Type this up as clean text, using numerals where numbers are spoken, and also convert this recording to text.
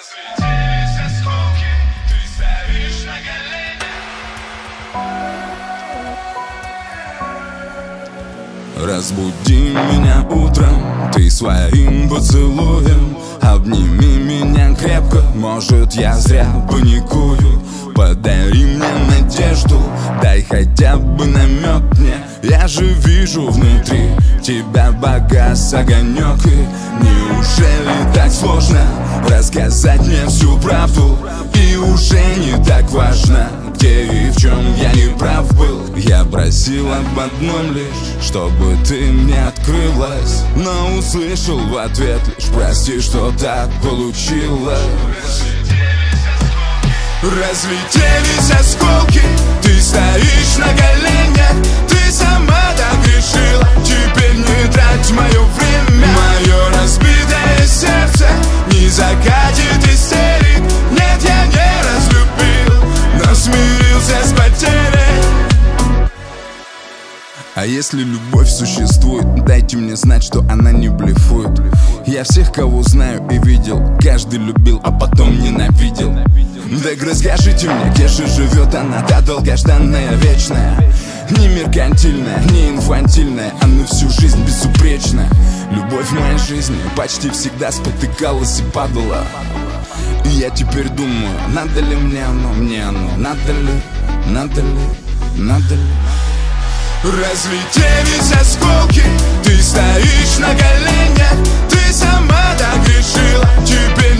Разлетелись осколки, ты стоишь на коленях. Разбуди меня утром, ты своим поцелуем. Обними меня крепко, может я зря паникую. Подари мне надежду, дай хотя бы намек мне. Я же вижу внутри тебя погас огонек. И неужели так сложно рассказать мне всю правду? И уже не так важно, где и в чем я не прав был. Я просил об одном лишь, чтобы ты мне открылась, но услышал в ответ лишь: прости, что так получилось. Разлетелись осколки, ты стоишь на коленях. Ты сама так решила, теперь не трать мое время. Мое разбитое сердце не закатит истерик. Нет, я не разлюбил, но смирился с потерей. А если любовь существует, дайте мне знать, что она не блефует. Я всех, кого знаю и видел, каждый любил, а потом ненавидел. Так расскажите мне, где же живет она, та долгожданная, вечная, не меркантильная, не инфантильная, а на всю жизнь безупречная. Любовь в моей жизни почти всегда спотыкалась и падала. И я теперь думаю, надо ли мне оно, надо ли, надо ли, надо ли. Разлетелись осколки, ты стоишь на коленях. Ты сама так решила, теперь